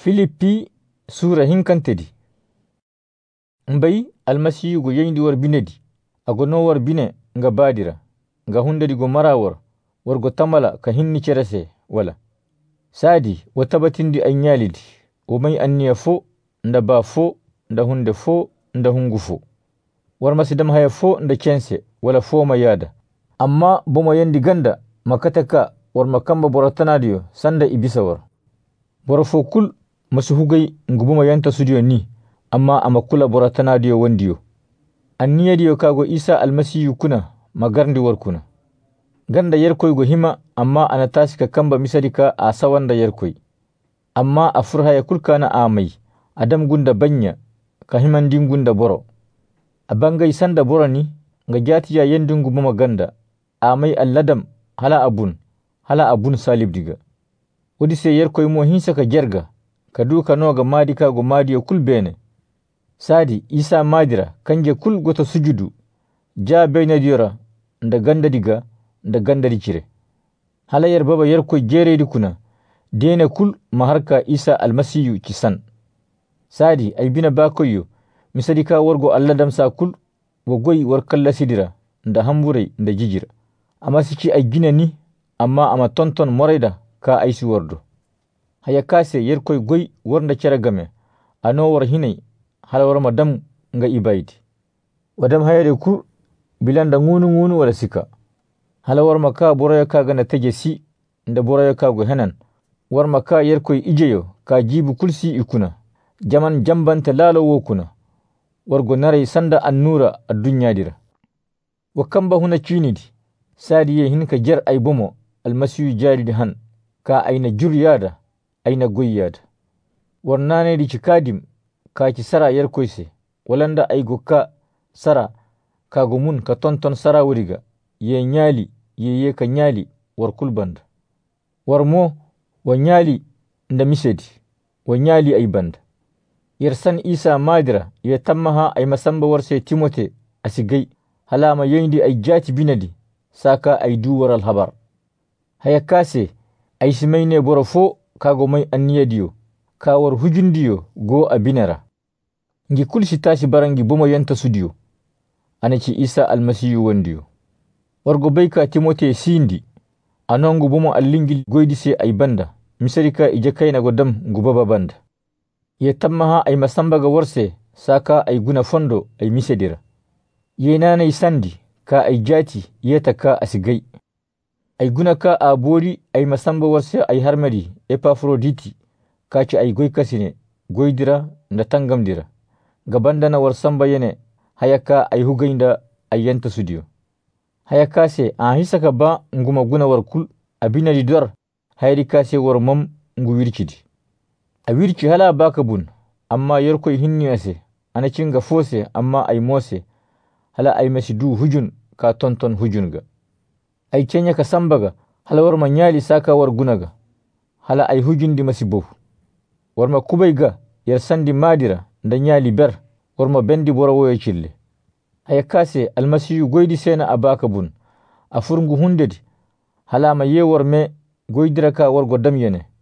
Filipi Sura hinkantedi. Mbai almasiyu go yendi war binedi. Agono war bine nga badira. Nga hundedi go marawar. War go tamala ka hinni cerese wala. Sadi watabatindi ay nyalidi. Umay anniya fo, nda ba fo, nda hunde fo, nda hungu fo. War masidam haya fo nda kense wala fo mayada. Amma boma yendi ganda makataka war makamba boratanadiyo sanda ibisa war. Borofo kul masu hugai ngubuma yanta studio ni amma amakula boratanadiyo wandiyo. Anniyadiyo kago Isa almasiyu kuna magarndi war kuna. Ganda yerkoy go hima amma anatasika kamba misadika asa wanda yerkoy. Amma afurhaya kulkana amai adam gunda banya ka himandin gunda boro. Abangay sanda borani nga jatiya yendin ngubuma ganda amai alladam hala abun salib diga. Odise yerkoy mo hinsa ka jerga kaduka noga madika go madiyo kul bene. Sadi Isa madira kanje kul goto sujudu ja beyna diyora nda ganda diga nda ganda dicire. Hala yer baba yerkoy jeredi kuna dene kul maharka Isa almasiyu kisan. Sadi ay bina bakoyo misadika wargo alladam sa kul go goy war kalla sidira nda hamburay nda jijira. Ama siki ay gina ni amma ama tonton morayda ka ay si wardo. Haya kase yerkoy goy warnda ceragame ano war hinay hala war madam nga ibaydi. Wadam hayade kur bilanda ngunu wala sika. Hala war maka boraya ka gana tegesi nda boraya ka go henan. War maka yerkoy ijeyo ka jibu kulsi ikuna. Jaman jambanta lalo wokuna. Wargo naray sanda annura ad-dunya dira. Wakamba huna chinidi. Sadiye hinka jar ay bomo almasiyu jaridi han ka ayna juryada ayna goyyada. Warnane di chikadim ka ci sara yerkoyse walanda ay gokka sara ka gomun ka tonton sara wuriga ye nyali ye ka nyali war kulbanda. Warmo wa nyali nda misedi wa nyali ay banda. Yersan Isa madira ye tammaha ay masamba warse Timote asigay halama yendi ay jati binadi saka ay duwar alhabar. Haya kase ay simayne borofo kago may anniyadiyo ka war hujundiyo go abinara. Ngi kulsi tashi barangi bomo yanta sudiyo. Anaci Isa almasiyu wandiyo. Wargo bayka Timote sindi anongu bomo allingil goydise ay banda misarika ijakaina godam ngubaba banda. Ye tammaha ay masambaga warse saka ay guna fondo ay misedira. Ye nanay sandi ka ay jati yeta ka asigay. Ay guna ka abori ay masamba warse ay harmadi Epafroditi ka ci ay goy kasine goydira nda tangamdira. Gabandana war samba yene hayaka ay hugaynda ay yanta sudiyo. Hayakase an hisaka ba nguma guna war kul abinadi dor hayri kase war mom ngu wircidi. A wirci hala baka bun amma yerkoy hinni ase ana cinga fose amma ay mose hala ay masidu hujun ka tonton hujunga. Ay kenya ka sambaga hala war ma nyali saka war gunaga hala ay hujundi masibo. War ma kubayga yer sandi madira nda nyali ber war ma bendi borawoye chille. Haya kase almasiyu goydi sena abaka bun afurngu hundedi hala ma ye war me goydira ka war godam yene